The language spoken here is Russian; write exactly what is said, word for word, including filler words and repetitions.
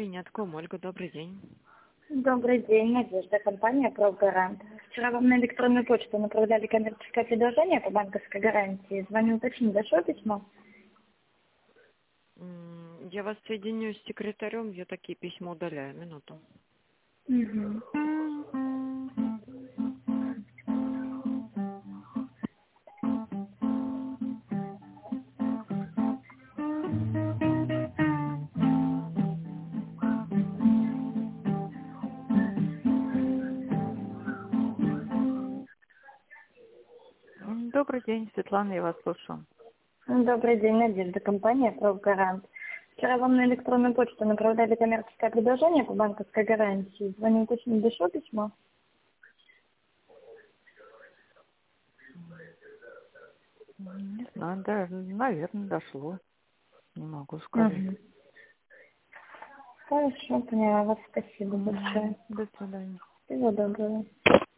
Принятку, Ольга, добрый день. Добрый день, Надежда, компания «Правгарант». Вчера вам на электронную почту направляли коммерческое предложение по банковской гарантии. Звоню уточнить, дошло письмо? М, Я вас соединю с секретарем, я такие письма удаляю. Минуту. Угу. М, Добрый день, Светлана, я вас слушаю. Добрый день, Надежда, компания «Правгарант». Вчера вам на электронную почту направляли коммерческое предложение по банковской гарантии. Звоню уточнить, дошло письмо? М, Не знаю, да, наверное, дошло. Не могу сказать. Угу. Хорошо, поняла вас. Спасибо М, большое. До свидания. Всего доброго.